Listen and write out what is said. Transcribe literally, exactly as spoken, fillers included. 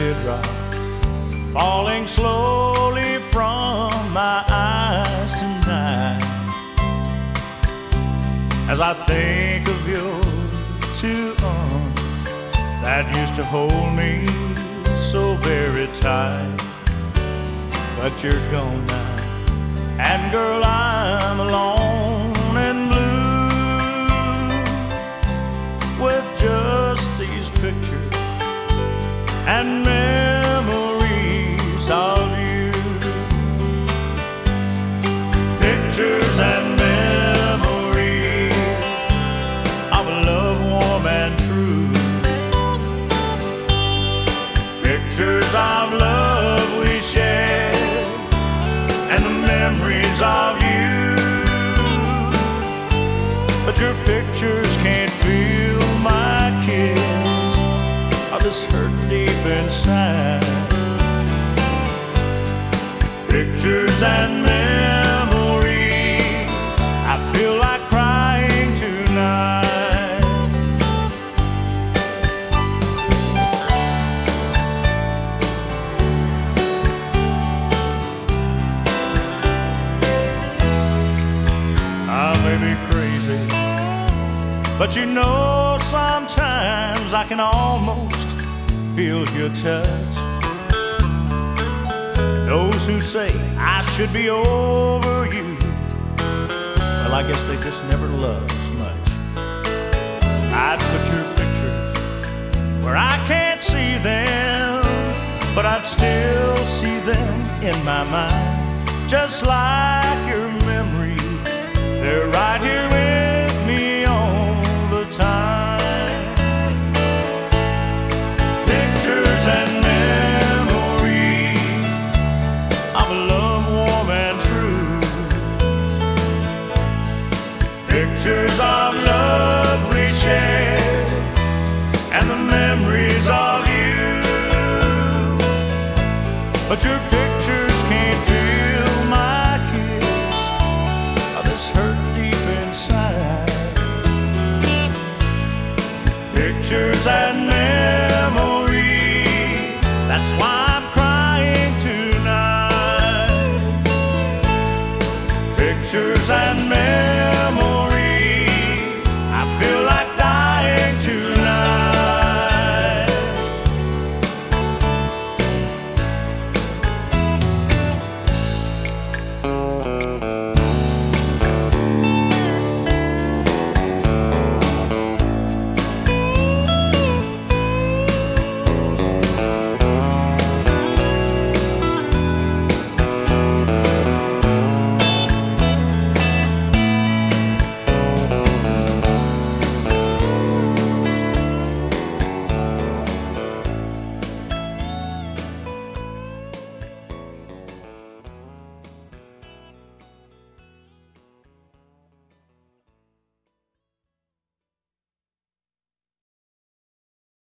teardrop falling slowly from my eyes tonight, as I think of your two arms that used to hold me so very tight. But you're gone now, and girl, I'm alone and blue, with just these pictures and memories of you. Pictures and memories of a love warm and true. Pictures of love we shared and the memories of you. But your pictures can't feel my kiss or this hurt deep inside. Pictures and memories, I feel like crying tonight. I may be crazy, but you know sometimes I can almost feel your touch. And those who say I should be over you, well, I guess they just never loved as much. I'd put your pictures where I can't see them, but I'd still see them in my mind, just like your memories. They're right here with me all the time. Pictures and memories of a love warm and true. Pictures of love we shared and the memories of you. But your pictures